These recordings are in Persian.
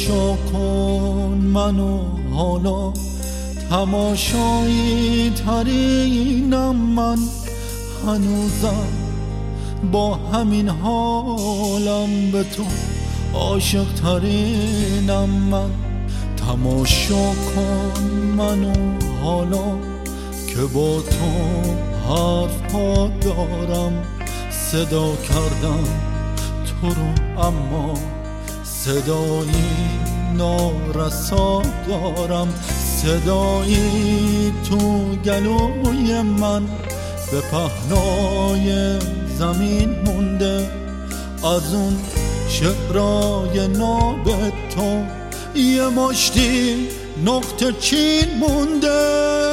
تماشا کن منو حالا، تماشایی ترینم من هنوزم، با همین حالم به تو عاشق ترینم من. تماشا کن منو حالا که با تو حرف ها دارم، صدا کردم تو رو اما صدایی نارسا دارم، صدایی تو گلوی من به پهنای زمین مونده، از اون شعرای ناب تو یه مشتی نقطه چین مونده.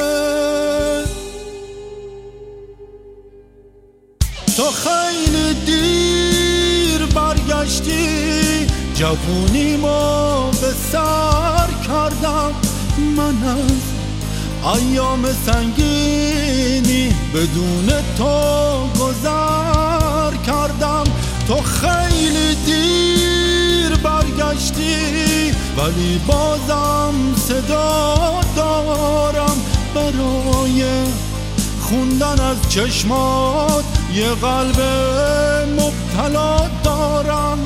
تو خیلی دیر برگشتی، جوونی ما به سر کردم، من از ایام سنگینی بدون تو گذر کردم. تو خیلی دیر برگشتی ولی بازم صدا دارم، برای خوندن از چشمات یه قلب مبتلا دارم.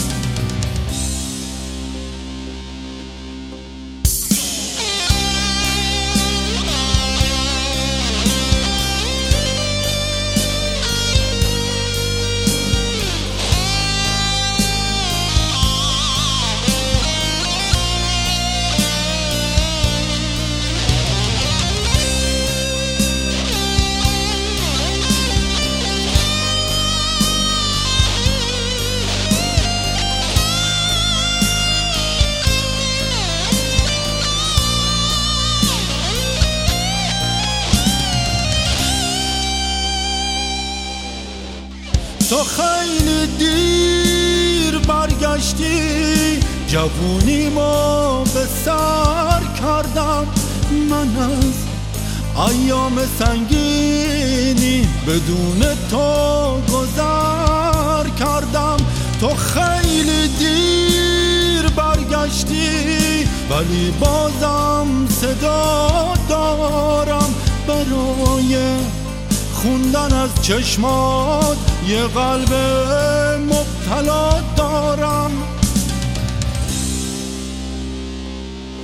تو خیلی دیر برگشتی، جوونی ما به سر کردم، من از ایام سنگینی بدون تو گذر کردم. تو خیلی دیر برگشتی ولی بازم صدا دارم، برای خوندن از چشمات یه قلب مبتلا دارم.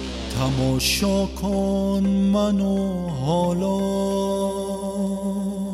تماشا کن منو حالا.